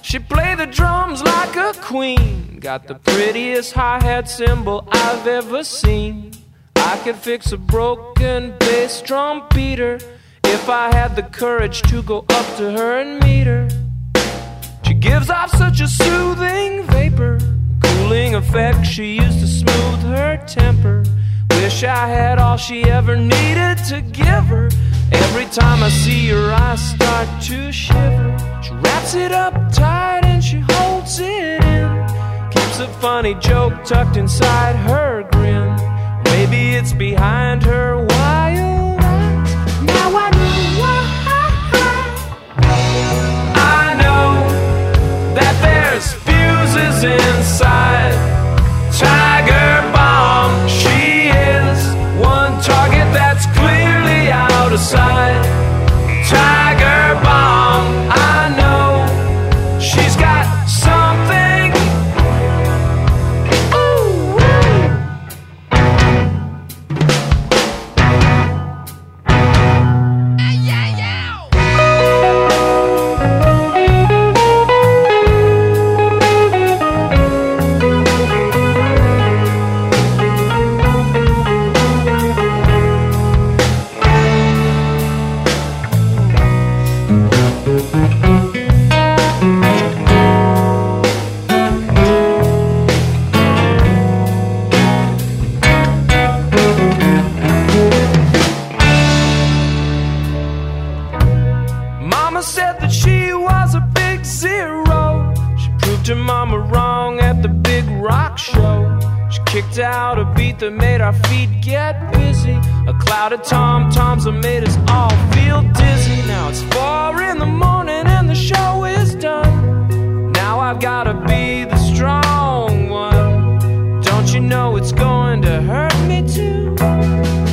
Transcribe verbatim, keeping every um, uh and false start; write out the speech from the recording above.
She played the drums like a queen, got the prettiest hi-hat cymbal I've ever seen. I could fix a broken bass drum beater if I had the courage to go up to her and meet her. She gives off such a soothing vapor, cooling effect she used to smooth her temper. Wish I had all she ever needed to give her. Every time I see her I start to shiver. She wraps it up tight and she holds it in, keeps a funny joke tucked inside her grin. Maybe it's behind her wild eyes. Now I know why. I know that there's fuses inside Tiger Bomb. She is one target that's clearly out of sight. Tiger Bomb, I know she's got something. Ooh, yeah, yeah. Mama said that she was a big zero. She proved her mama wrong at the big rock show. She kicked out a beat that made our feet get busy. A cloud of tom-toms that made us all feel dizzy. Now it's four in the morning and the show is done. Now I've gotta be the strong one. Don't you know it's going to hurt me too?